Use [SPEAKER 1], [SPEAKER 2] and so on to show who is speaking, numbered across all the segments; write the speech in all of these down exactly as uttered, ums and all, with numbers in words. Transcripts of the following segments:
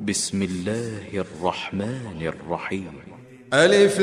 [SPEAKER 1] بسم الله الرحمن الرحيم.
[SPEAKER 2] ألف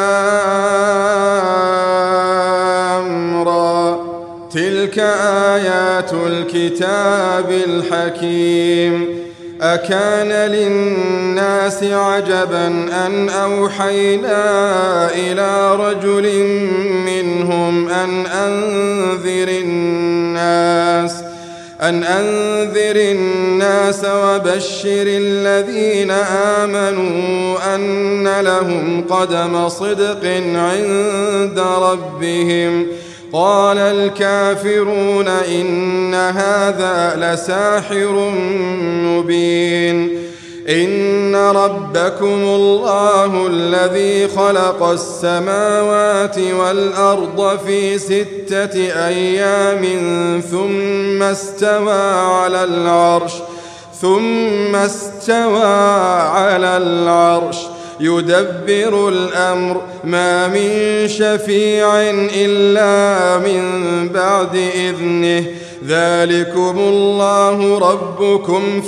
[SPEAKER 2] لام را، تلك آيات الكتاب الحكيم. أكان للناس عجبا أن أوحينا إلى رجل منهم أن أنذر الناس أن أنذر الناس وبشر الذين آمنوا أن لهم قدم صدق عند ربهم. قال الكافرون إن هذا لساحر مبين. إن ربكم الله الذي خلق السماوات والأرض في ستة أيام ثم استوى على العرش ثم استوى على العرش يدبر الأمر ما من شفيع إلا من بعد إذنه. ذلكم الله ربكم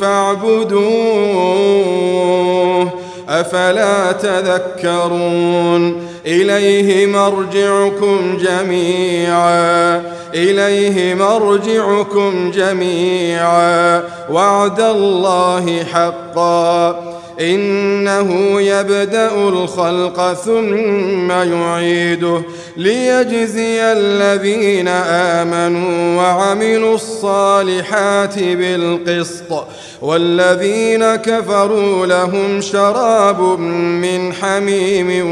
[SPEAKER 2] فاعبدوه أفلا تذكرون. إليه مرجعكم جميعا إليه مرجعكم جميعا وعد الله حقا. إنه يبدأ الخلق ثم يعيده ليجزي الذين آمنوا وعملوا الصالحات بالقسط، والذين كفروا لهم شراب من حميم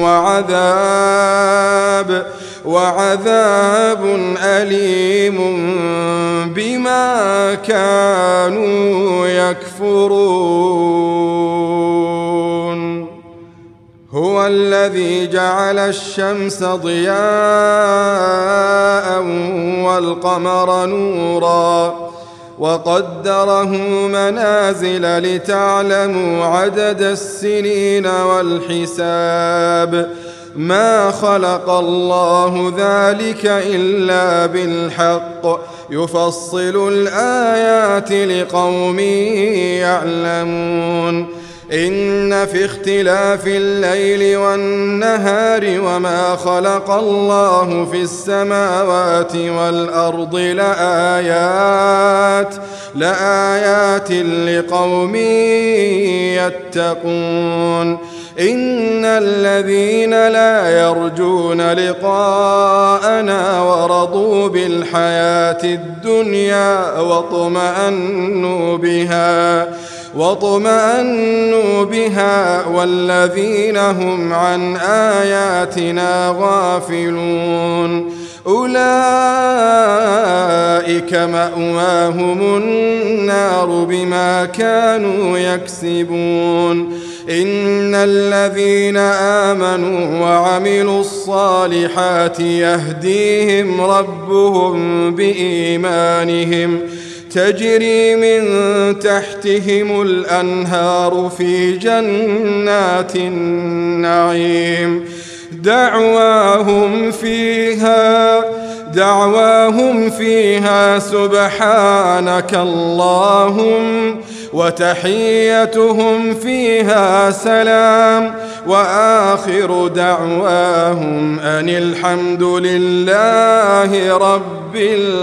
[SPEAKER 2] وعذاب وعذاب أليم بما كانوا يكفرون. هو الذي جعل الشمس ضياء والقمر نورا وقدره منازل لتعلموا عدد السنين والحساب. ما خلق الله ذلك إلا بالحق يفصل الآيات لقوم يعلمون. إن في اختلاف الليل والنهار وما خلق الله في السماوات والأرض لآيات لآيات لقوم يتقون. إن الذين لا يرجون لقاءنا ورضوا بالحياة الدنيا واطمأنوا بها واطمأنوا بها والذين هم عن آياتنا غافلون أولئك مأواهم النار بما كانوا يكسبون. إن الذين آمنوا وعملوا الصالحات يهديهم ربهم بإيمانهم تجري من تحتهم الأنهار في جنات النعيم. دعواهم فيها دعواهم فيها سبحانك اللهم وتحيتهم فيها سلام وآخر دعواهم أن الحمد لله رب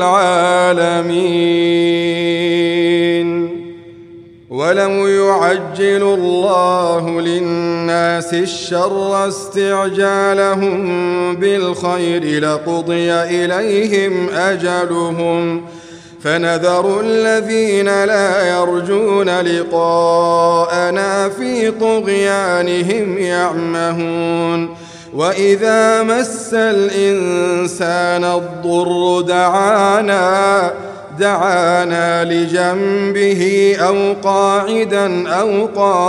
[SPEAKER 2] العالمين. ولو يعجل الله للناس الشر استعجالهم بالخير لقضي إليهم أجلهم فنذر الذين لا يرجون لقاءنا في طغيانهم يعمهون. وإذا مس الإنسان الضر دعانا دعانا لجنبه أو قاعدا أو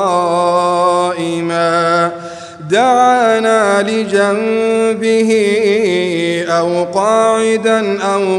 [SPEAKER 2] قائما دعانا لجنبه أو قاعدا أو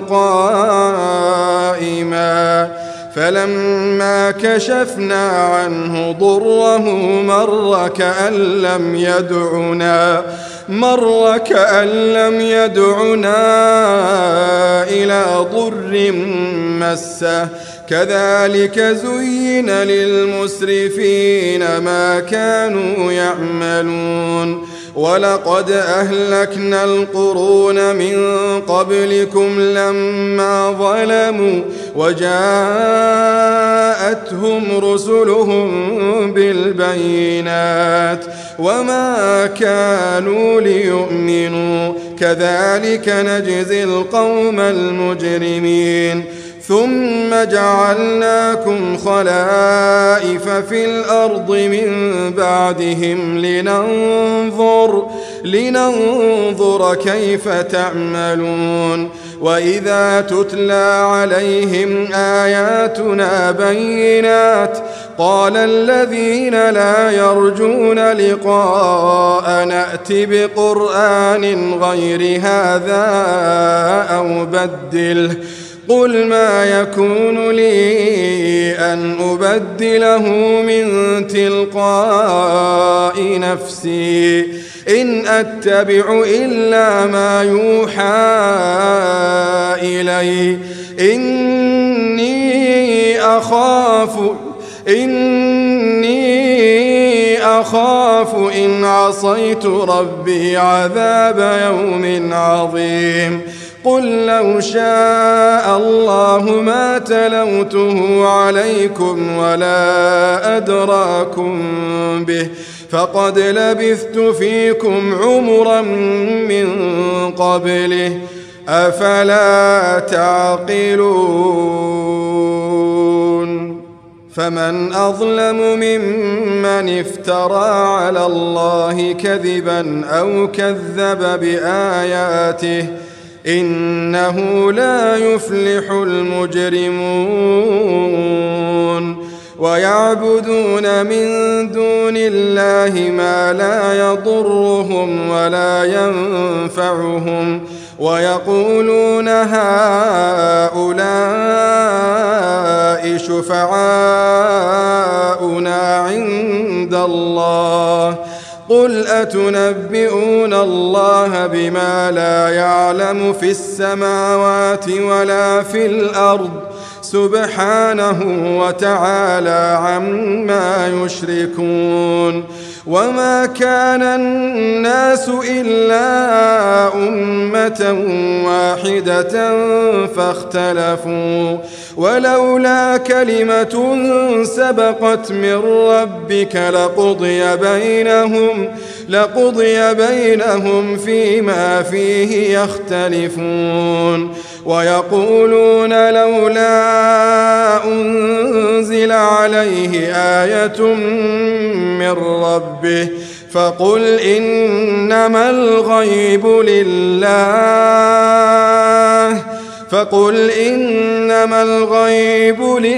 [SPEAKER 2] قائما فلما كشفنا عنه ضره مر كأن لم يدعنا مر كأن لم يدعنا إلى ضر مسه كذلك زين للمسرفين ما كانوا يعملون ولقد أهلكنا القرون من قبلكم لما ظلموا وجاءتهم رسلهم بالبينات وما كانوا ليؤمنوا كذلك نجزي القوم المجرمين ثم جعلناكم خلائف في الأرض من بعدهم لننظر, لننظر كيف تعملون وإذا تتلى عليهم آياتنا بينات قال الذين لا يرجون لقاء نأت بقرآن غير هذا أو بدله قل ما يكون لي أن أبدله من تلقاء نفسي إن أتبع إلا ما يوحى إلي إني أخاف إني أخاف إن عصيت ربي عذاب يوم عظيم قل لو شاء الله ما تلوته عليكم ولا أدراكم به فقد لبثت فيكم عمرا من قبله أفلا تعقلون فمن أظلم ممن افترى على الله كذبا أو كذب بآياته إنه لا يفلح المجرمون ويعبدون من دون الله ما لا يضرهم ولا ينفعهم ويقولون هؤلاء شفعاؤنا عند الله قل أتنبئون الله بما لا يعلم في السماوات ولا في الأرض سبحانه وتعالى عما يشركون وما كان الناس إلا أمة واحدة فاختلفوا ولولا كلمة سبقت من ربك لقضي بينهم لقضي بينهم فيما فيه يختلفون ويقولون لولا أنزل عليه آية من ربه فقل إنما الغيب لله فقل إنما الغيب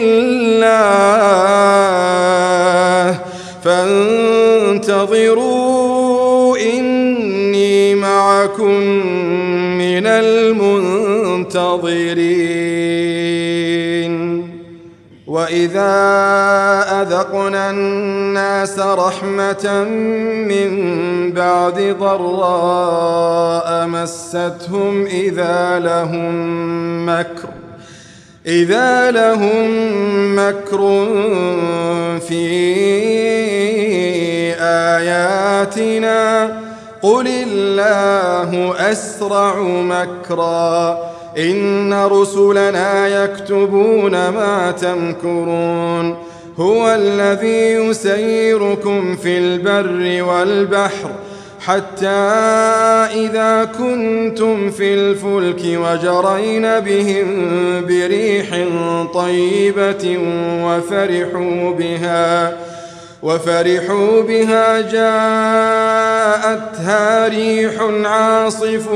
[SPEAKER 2] لله فانتظروا إني معكم من المنتظرين وإذا أذقنا الناس رحمة من بعد ضراء مستهم إذا لهم مكر إذا لهم مكر في آياتنا قل الله أسرع مكرا إن رسلنا يكتبون ما تمكرون هو الذي يسيركم في البر والبحر حتى إذا كنتم في الفلك وجرين بهم بريح طيبة وفرحوا بها وفرحوا بها جاءتها ريح عاصف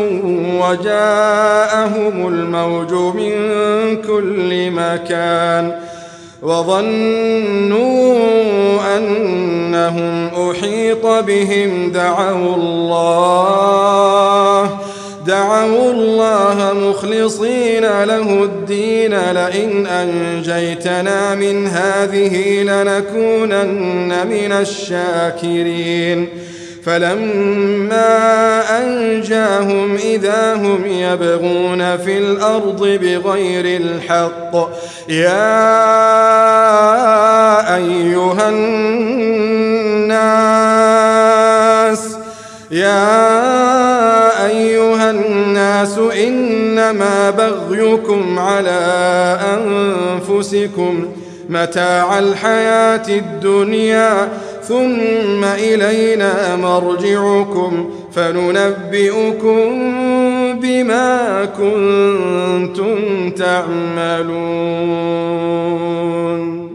[SPEAKER 2] وجاءهم الموج من كل مكان وظنوا أنهم أحيط بهم دعوا الله دعوا الله مخلصين له الدين لئن أنجيتنا من هذه لنكونن من الشاكرين فلما أنجاهم إذا هم يبغون في الأرض بغير الحق يا أيها الناس يا أيها الناس إنما بغيكم على أنفسكم متاع الحياة الدنيا ثم إلينا مرجعكم فننبئكم بما كنتم تعملون.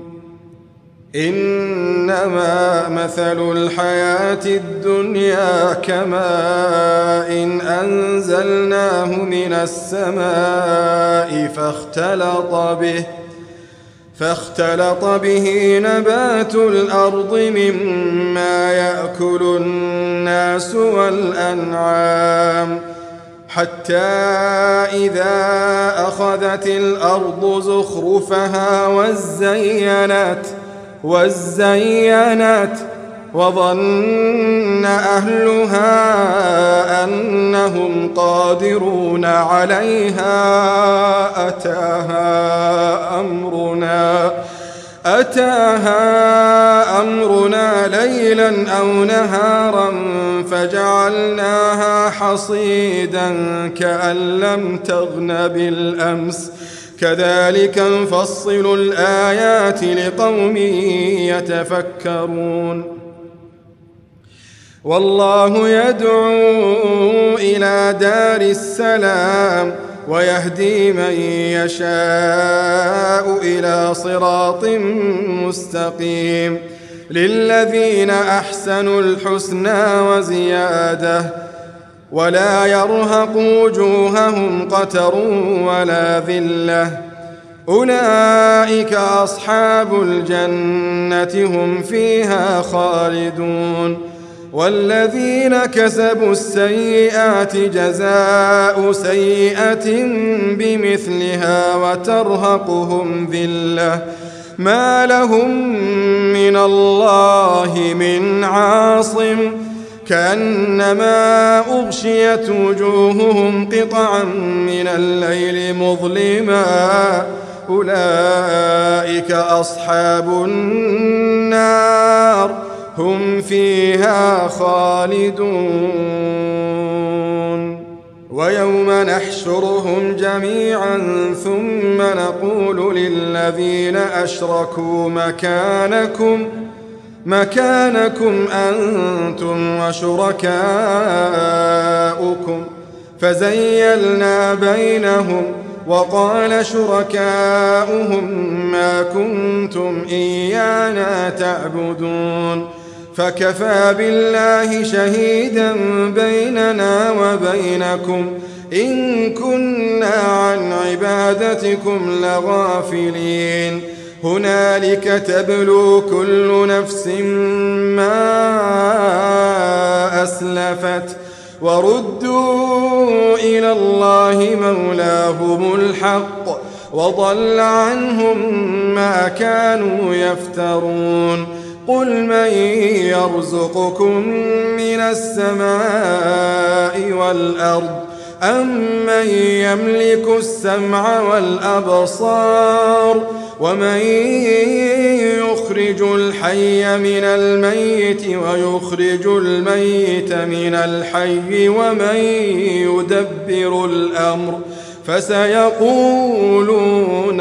[SPEAKER 2] إنما مثل الحياة الدنيا كماء إن أنزلناه من السماء فاختلط به فاختلط به نبات الأرض مما يأكل الناس والأنعام حتى إذا أخذت الأرض زخرفها وزينت وزينت وظن أهلها أنهم قادرون عليها أتاها أمرنا أتاها أمرنا ليلا أو نهارا فجعلناها حصيدا كأن لم تغن بالأمس كذلك نفصل الآيات لقوم يتفكرون. والله يدعو إلى دار السلام ويهدي من يشاء إلى صراط مستقيم للذين أحسنوا الحسنى وزيادة ولا يرهق وجوههم قتر ولا ذلة أولئك أصحاب الجنة هم فيها خالدون. والذين كسبوا السيئات جزاء سيئة بمثلها وترهقهم ذلة ما لهم من الله من عاصم كأنما أغشيت وجوههم قطعا من الليل مظلما أولئك أصحاب النار هم فيها خالدون. ويوم نحشرهم جميعا ثم نقول للذين أشركوا مكانكم مكانكم أنتم وشركاؤكم فزيلنا بينهم وقال شركاؤهم ما كنتم إيانا تعبدون فكفى بالله شهيدا بيننا وبينكم إن كنا عن عبادتكم لغافلين. هنالك تبلو كل نفس ما أسلفت وردوا إلى الله مولاهم الحق وضل عنهم ما كانوا يفترون. قل من يرزقكم من السماء والأرض أم من يملك السمع والأبصار ومن يخرج الحي من الميت ويخرج الميت من الحي ومن يدبر الأمر فسيقولون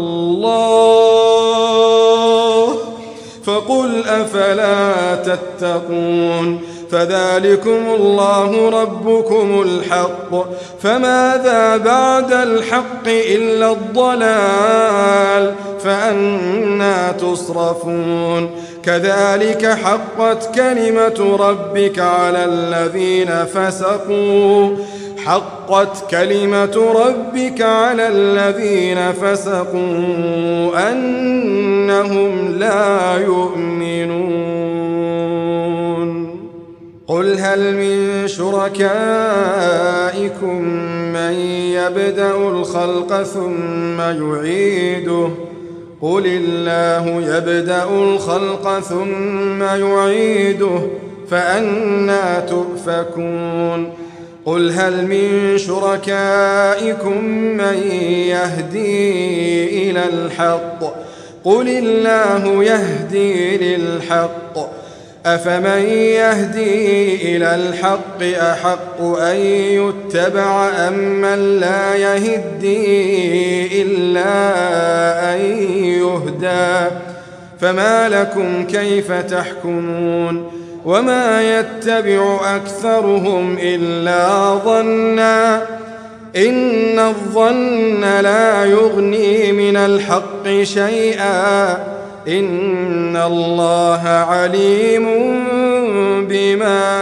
[SPEAKER 2] الله فقل أفلا تتقون. فذلكم الله ربكم الحق فماذا بعد الحق إلا الضلال فأنى تصرفون. كذلك حقت كلمة ربك على الذين فسقوا حقت كلمة ربك على الذين فسقوا أنهم لا يؤمنون. قل هل من شركائكم من يبدأ الخلق ثم يعيده قل الله يبدأ الخلق ثم يعيده فأنى تؤفكون قل هل من شركائكم من يهدي إلى الحق قل الله يهدي للحق أفمن يهدي إلى الحق أحق أن يتبع أم من لا يهدي إلا أن يهدى فما لكم كيف تحكمون وما يتبع أكثرهم إلا ظنا إن الظن لا يغني من الحق شيئا إن الله عليم بما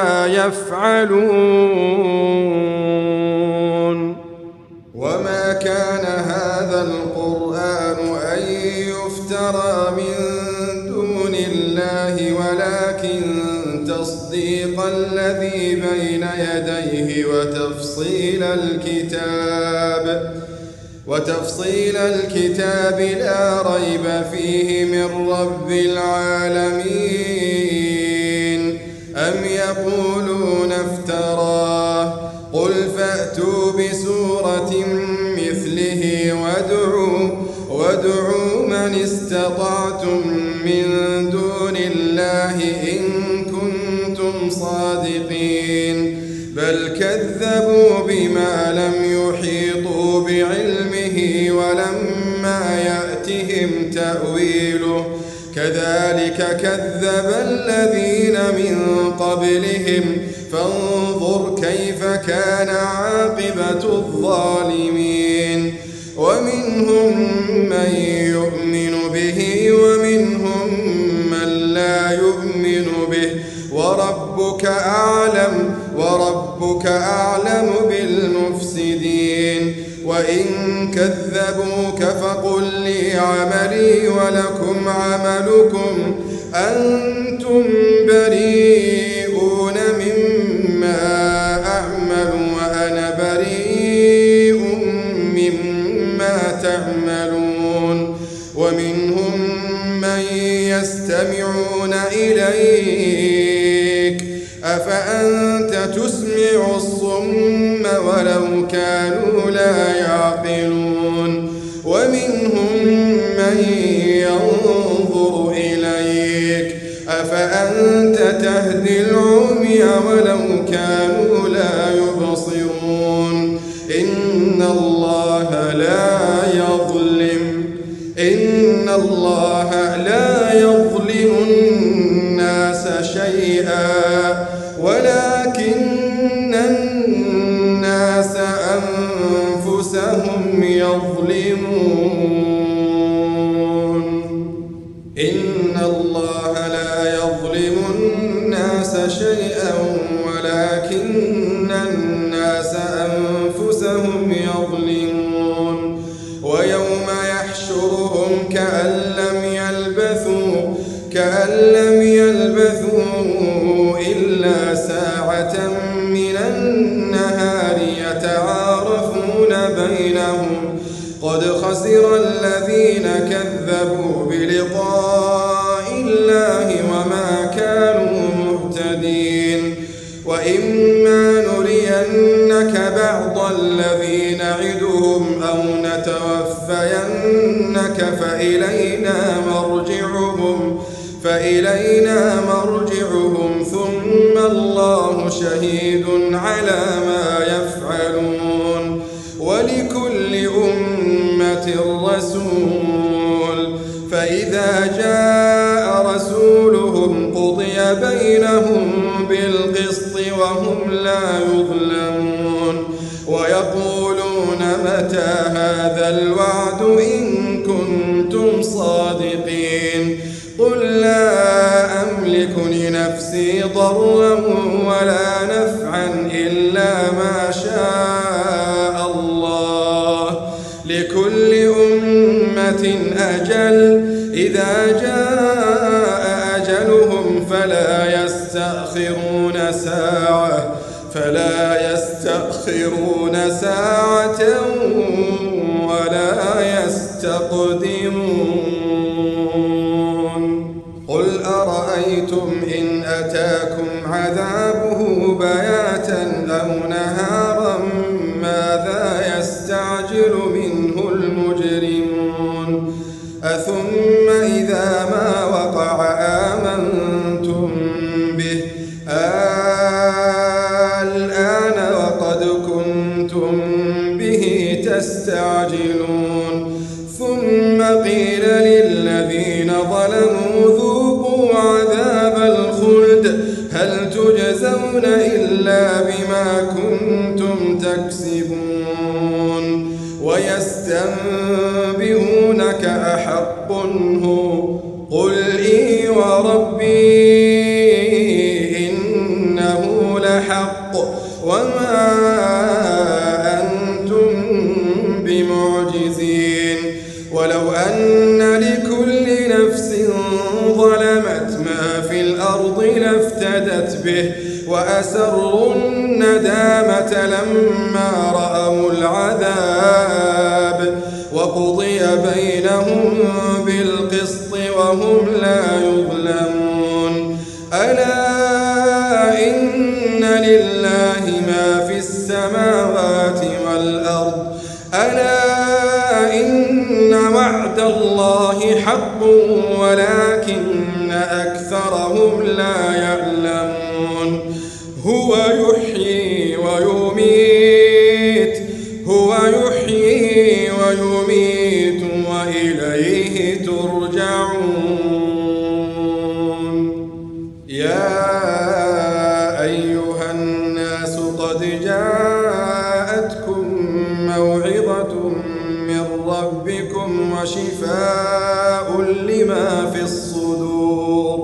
[SPEAKER 2] يفعلون وما كان هذا القرآن أن يفترى من دون الله ولكن تصديق الذي بين يديه وتفصيل الكتاب وتفصيل الكتاب لا ريب فيه من رب العالمين أم يقولون افتراه قل فأتوا بسورة مثله وادعوا وادعوا من استطعتم من دون الله إن كنتم صادقين بل كذبوا بما لم يحيطوا بعلمه ولما يأتهم تأويله كذلك كذب الذين من قبلهم فانظر كيف كان عاقبة الظالمين ومنهم من يؤمن به ومنهم من لا يؤمن به وربك أعلم وربك أعلم بالمفسدين وإن كذبوك فقل لي عملي ولكم عملكم أنتم بريئون مما أعمل وأنا بريء مما تعملون ومنهم من يستمعون إليك أفأنت تسمع الصم ولو كانوا لا يعقلون ومنهم من ينظر إليك أفأنت تهدي العمي ولو كانوا لا يبصرون إن الله لا يظلم إن الله لا يظلم الناس شيئا ولكن الناس أنفسهم يظلمون إن الله لا يظلم الناس شيئا ولكن الناس أنفسهم يظلمون ويوم يحشرهم كأن لم يلبثوا كأن لم يلبثوا إلا ساعة من النهار يتعارفون بينهم قد خسر الذين كذبوا بلقاء الله وما كانوا مهتدين وإما نرينك بعض الذي نعدهم أو نتوفينك فإلينا مرجعهم فإلينا مرجعهم ثم الله شهيد على ما يفعلون ولكل أمة رسول فإذا جاء رسولهم قضي بينهم بالقسط وهم لا يظلمون ويقولون متى هذا الوعد إن كنتم صادقين قل لا أملك لنفسي ضرا ولا نفعا إلا ما شاء الله لكل أمة أجل إذا جاء أجلهم فلا يستأخرون ساعة فلا يستأخرون ساعة ولا يستقدمون قل أرأيتم أرأيتم إن أتاكم عذابه بياتا أو نهارا ماذا يستعجل منه المجرمون أثم إذا ما وقع آمنتم به الآن وقد كنتم به تستعجلون ثم قيل للذين ظلموا ذوقوا عذاب الخلد هل تجزون إلا بما كنتم تكسبون ويستنبئونك أحق هو قل إي وربي إنه لحق وما أنتم بمعجزين ولو أن لكل نفس ظلمت ما في الأرض لافتدت به وأسروا الندامة لما رأوا العذاب وقضي بينهم بالقسط وهم لا يظلمون ألا إن لله ما في السماوات والأرض ألا إن وعد الله حق ولكن أكثرهم لا يعلمون هو يحيي ويميت هو يحيي ويميت وإليه ترجعون يا أيها الناس قد جاءتكم موعظة من ربكم وشفاء لما في الصدور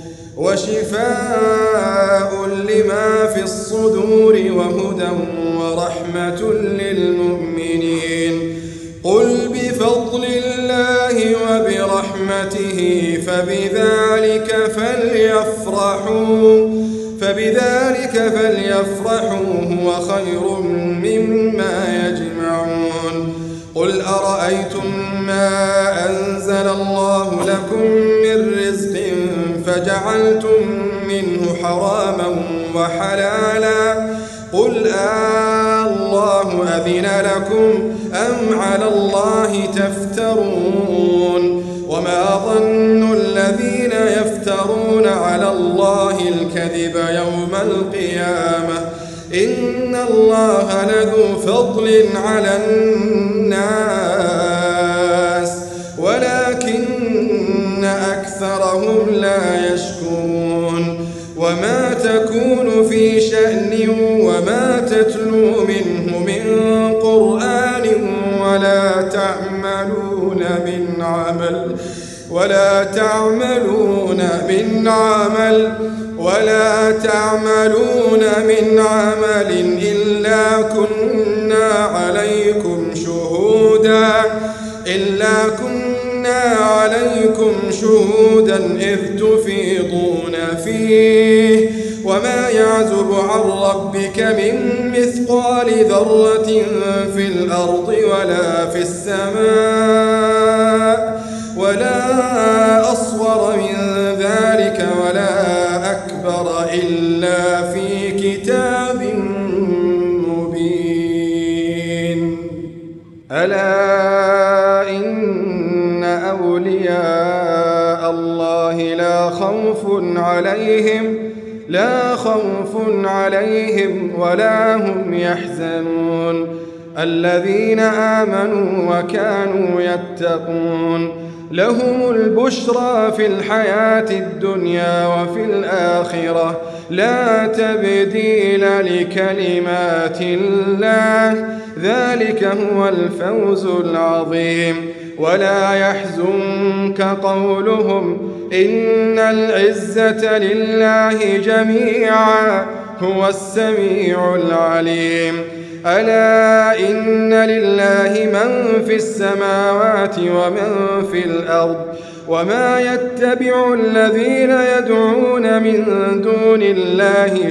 [SPEAKER 2] وشفاء لما في الصدور وهدى ورحمة للمؤمنين قل بفضل الله وبرحمته فبذلك فليفرحوا فبذلك فليفرحوا هو خير مما يجمعون قل أرأيتم ما أنزل الله لكم من رزق فجعلتم منه حراما وحلالا قل آه الله أذن لكم أم على الله تفترون وما ظن الذين يفترون على الله الكذب يوم القيامة إن الله لذو فضل على الناس ولكن أكثرهم لا يشكرون وما تكون في شأن وما تتلو منه من قرآن ولا تعملون من عمل ولا تعملون من عمل ولا تعملون من عمل إلا كنا عليكم شهودا إلا كنا عليكم شهودا إذ تفيضون فيه وما يعزب عن ربك من مثقال ذرة في الأرض ولا في السماء ولا أصغر من ذلك ولا أكبر إلا في كتاب مبين ألا إن أولياء الله لا خوف عليهم لا خوف عليهم ولا هم يحزنون الذين آمنوا وكانوا يتقون لهم البشرى في الحياة الدنيا وفي الآخرة لا تبديل لكلمات الله ذلك هو الفوز العظيم ولا يحزنك قولهم إن العزة لله جميعا هو السميع العليم ألا إن لله من في السماوات ومن في الأرض وما يتبع الذين يدعون من دون الله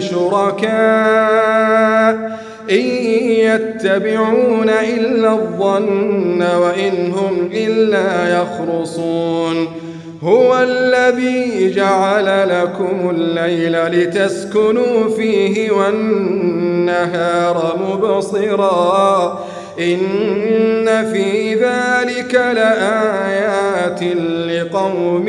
[SPEAKER 2] شركاء إن يتبعون إلا الظن وإن هم إلا يخرصون هو الذي جعل لكم الليل لتسكنوا فيه والنهار مبصرا إن في ذلك لآيات لقوم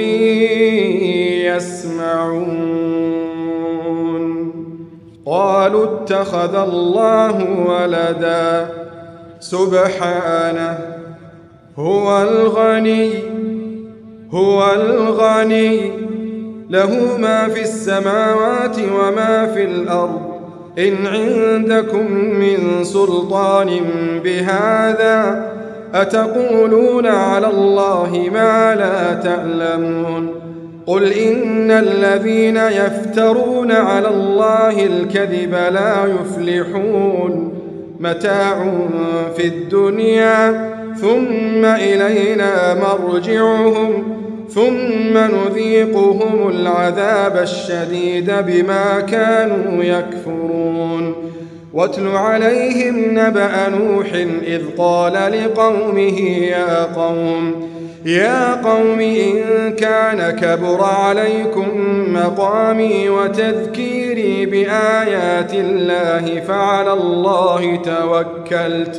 [SPEAKER 2] يسمعون. قالوا اتخذ الله ولدا سبحانه هو الغني هو الغني له ما في السماوات وما في الأرض إن عندكم من سلطان بهذا أتقولون على الله ما لا تعلمون. قل إن الذين يفترون على الله الكذب لا يفلحون متاع في الدنيا ثم إلينا مرجعهم ثم نذيقهم العذاب الشديد بما كانوا يكفرون. واتل عليهم نبأ نوح إذ قال لقومه يا قوم يا قوم إن كان كبر عليكم مقامي وتذكيري بآيات الله فعلى الله توكلت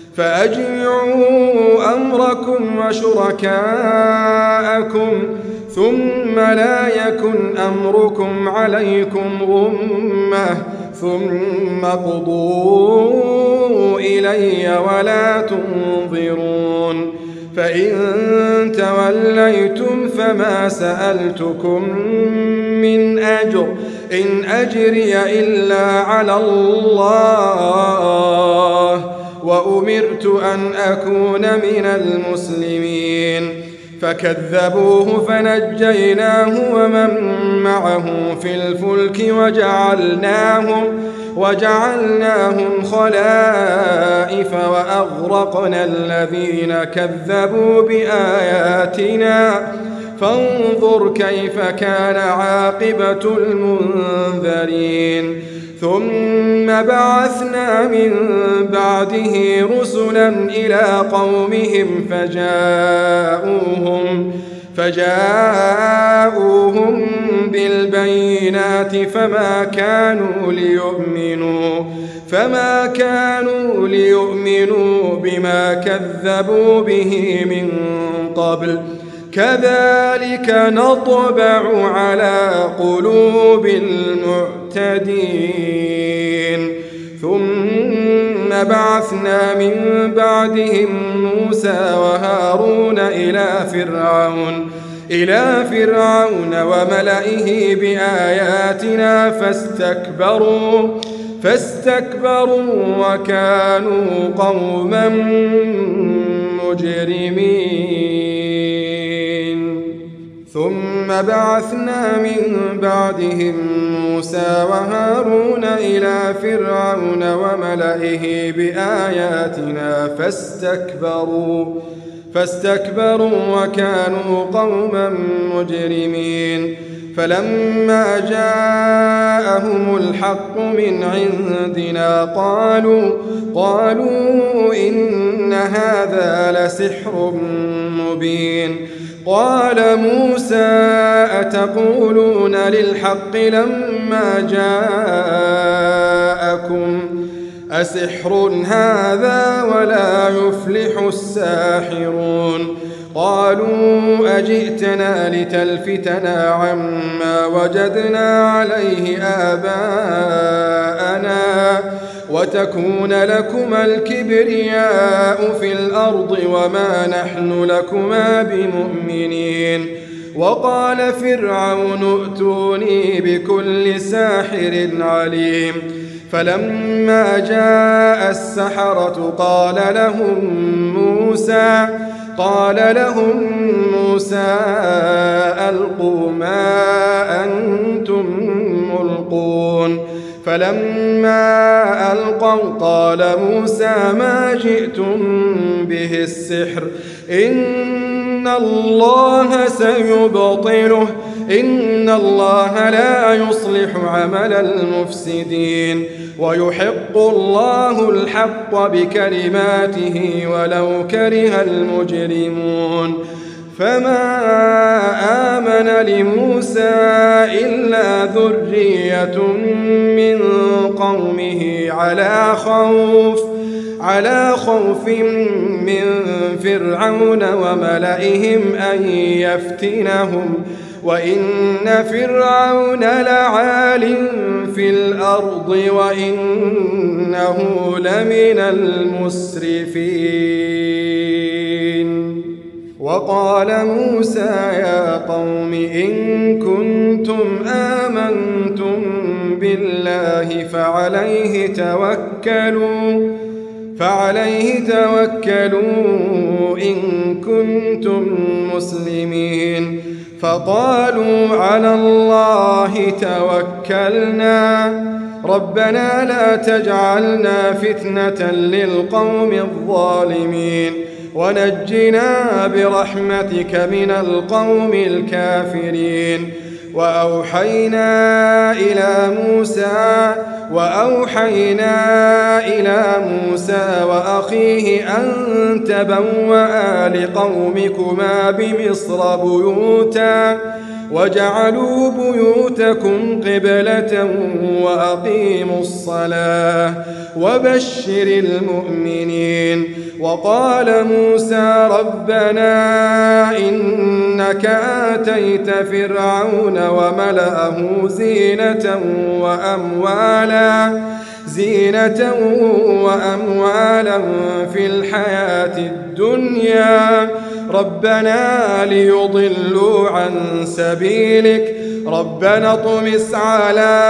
[SPEAKER 2] فأجمعوا أمركم وشركاءكم ثم لا يكن أمركم عليكم غمة ثم اقضوا إلي ولا تنظرون. فإن توليتم فما سألتكم من أجر إن أجري إلا على الله وأمرت أن أكون من المسلمين. فكذبوه فنجيناه ومن معه في الفلك وجعلناهم وجعلناهم خلائف وأغرقنا الذين كذبوا بآياتنا فانظر كيف كان عاقبة المنذرين. ثم بعثنا من بعده رسلا إلى قومهم فجاءوهم فجاءوهم بالبينات فما كانوا ليؤمنوا فما كانوا ليؤمنوا بما كذبوا به من قبل كذلك نطبع على قلوب المعتدين. ثم بعثنا من بعدهم موسى وهارون إلى فرعون إلى فرعون وملئه بآياتنا فاستكبروا فاستكبروا وكانوا قوما مجرمين. ثم بعثنا من بعدهم موسى وهارون إلى فرعون وملئه بآياتنا فاستكبروا فاستكبروا وكانوا قوما مجرمين. فلما جاءهم الحق من عندنا قالوا قالوا إن هذا لسحر مبين. قال موسى أتقولون للحق لما جاءكم أسحر هذا ولا يفلح الساحرون. قالوا أجئتنا لتلفتنا عما وجدنا عليه آباءنا وتكون لكما الكبرياء في الأرض وما نحن لكما بمؤمنين. وقال فرعون ائتوني بكل ساحر عليم. فلما جاء السحرة قال لهم موسى قال لهم موسى ألقوا ما أنتم ملقون. فلما ألقوا قال موسى ما جئتم به السحر إن الله سيبطله إن الله لا يصلح عمل المفسدين ويحق الله الحق بكلماته ولو كره المجرمون. فما آمن لموسى إلا ذرية من قومه على خوف على خوف من فرعون وملئهم أن يفتنهم وإن فرعون لعال في الأرض وإنه لمن المسرفين. وقال موسى يا قوم إن كنتم آمنتم بالله فعليه توكلوا فعليه توكلوا إن كنتم مسلمين. فقالوا على الله توكلنا ربنا لا تجعلنا فتنة للقوم الظالمين ونجنا برحمتك من القوم الكافرين. وأوحينا إلى موسى وأوحينا إلى موسى وأخيه أن تبوأ لقومكما بمصر بيوتا وجعلوا بيوتكم قبلة وأقيموا الصلاة وبشر المؤمنين. وقال موسى ربنا إنك آتيت فرعون وملأه زينة وأموالا زينة وأموالا في الحياة الدنيا ربنا ليضلوا عن سبيلك ربنا اطمس على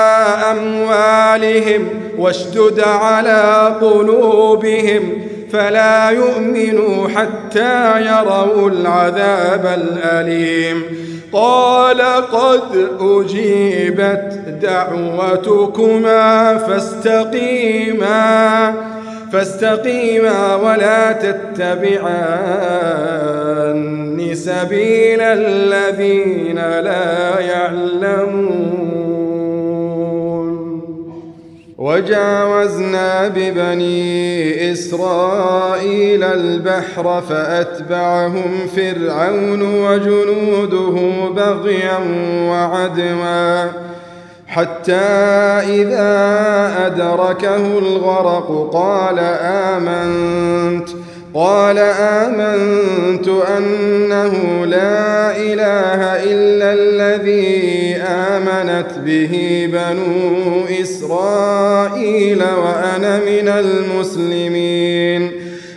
[SPEAKER 2] أموالهم واشدد على قلوبهم فلا يؤمنوا حتى يروا العذاب الأليم. قال قد أجيبت دعوتكما فاستقيما فاستقيما ولا تتبعان سبيل الذين لا يعلمون. وجاوزنا ببني إسرائيل البحر فأتبعهم فرعون وجنوده بغيا وعدوا حتى إذا أدركه الغرق قال آمنت قال آمنت أنه لا إله إلا الذي آمنت به بنو إسرائيل وأنا من المسلمين.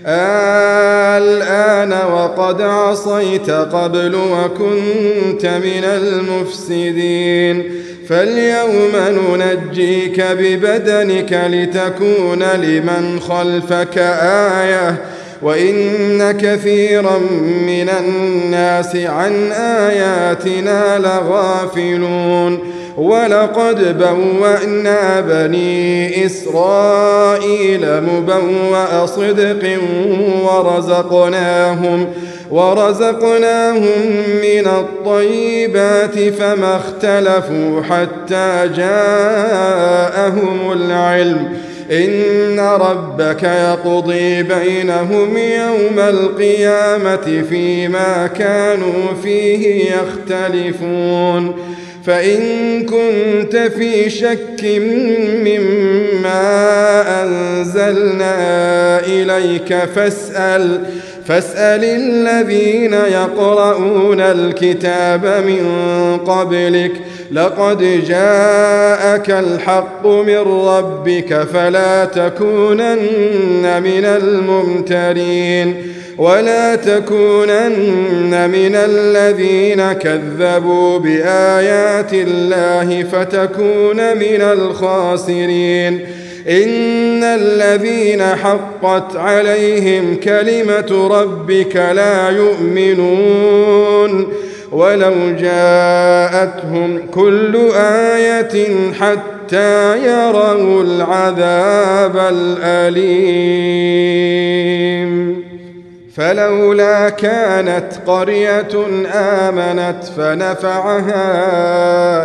[SPEAKER 2] الآن وقد عصيت قبل وكنت من المفسدين فاليوم ننجيك ببدنك لتكون لمن خلفك آية وإن كثيرا من الناس عن آياتنا لغافلون. ولقد بوأنا بني إسرائيل مبوأ صدق ورزقناهم ورزقناهم من الطيبات فما اختلفوا حتى جاءهم العلم إن ربك يقضي بينهم يوم القيامة فيما كانوا فيه يختلفون. فإن كنت في شك مما أنزلنا إليك فاسأل فاسأل الذين يقرؤون الكتاب من قبلك لقد جاءك الحق من ربك فلا تكونن من الممترين ولا تكونن من الذين كذبوا بآيات الله فتكون من الخاسرين. إن الذين حقت عليهم كلمة ربك لا يؤمنون ولو جاءتهم كل آية حتى يروا العذاب الأليم. فلولا كانت قرية آمنت فنفعها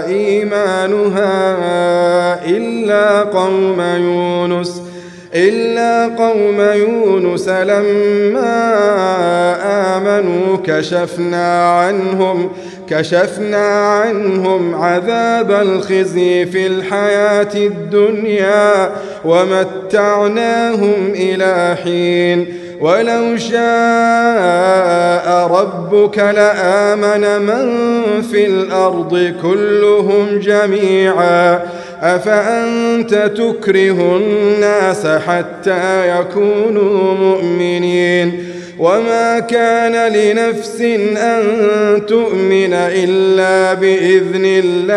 [SPEAKER 2] إيمانها إلا قوم يونس إلا إلا قوم يونس لما آمنوا كشفنا عنهم كشفنا عنهم عذاب الخزي في الحياة الدنيا ومتعناهم إلى حين ولو شاء ربك لآمن من في الأرض كلهم جميعا أفأنت تكره الناس حتى يكونوا مؤمنين وما كان لنفس أن تؤمن إلا بإذن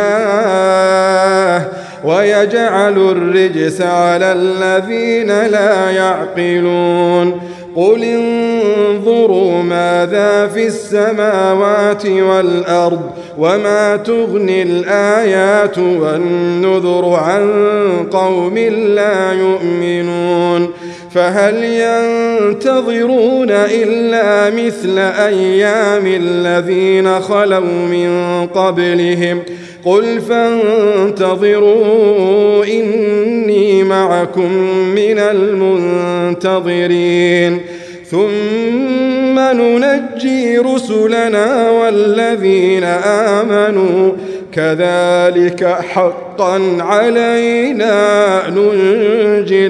[SPEAKER 2] الله ويجعل الرجس على الذين لا يعقلون قل انظروا ماذا في السماوات والأرض وما تغني الآيات والنذر عن قوم لا يؤمنون فهل ينتظرون إلا مثل أيام الذين خلوا من قبلهم قل فانتظروا إني معكم من المنتظرين ثم ننجي رسلنا والذين آمنوا كذلك حقا علينا ننجي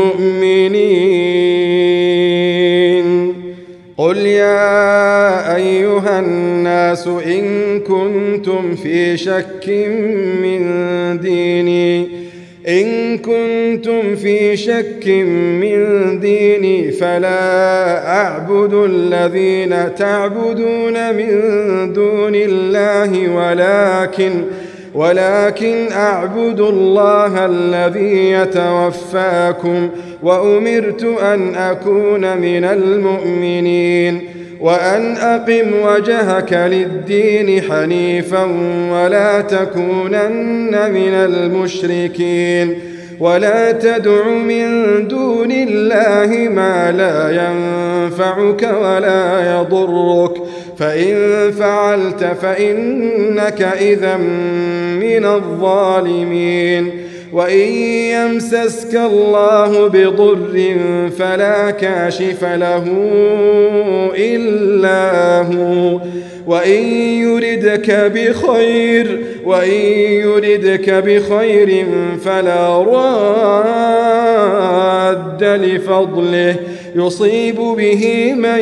[SPEAKER 2] المؤمنين قل يا أيها الناس إن كنتم في شك من ديني إن كنتم في شك من ديني فلا أعبد الذين تعبدون من دون الله ولكن ولكن أعبد الله الذي يتوفاكم وأمرت أن أكون من المؤمنين وأن أقم وجهك للدين حنيفا ولا تكونن من المشركين ولا تدع من دون الله ما لا ينفعك ولا يضرك فإن فعلت فإنك إذا من الظالمين وإن يمسسك الله بضر فلا كاشف له إلا هو وإن يردك بخير وإن يردك بخير فلا راد لفضله يصيب به من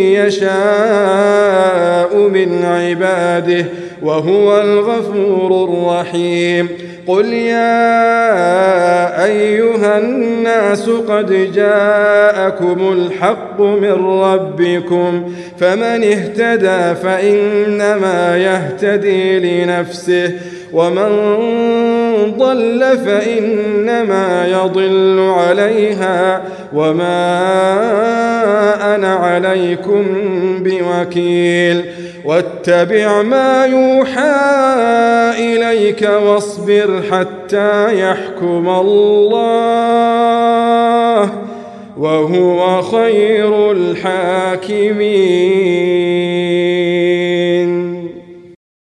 [SPEAKER 2] يشاء من عباده وهو الغفور الرحيم قل يا أيها الناس قد جاءكم الحق من ربكم فمن اهتدى فإنما يهتدي لنفسه ومن ضل فإنما يضل عليها وما أنا عليكم بوكيل واتبع ما يوحى إليك واصبر حتى يحكم الله وهو خير الحاكمين.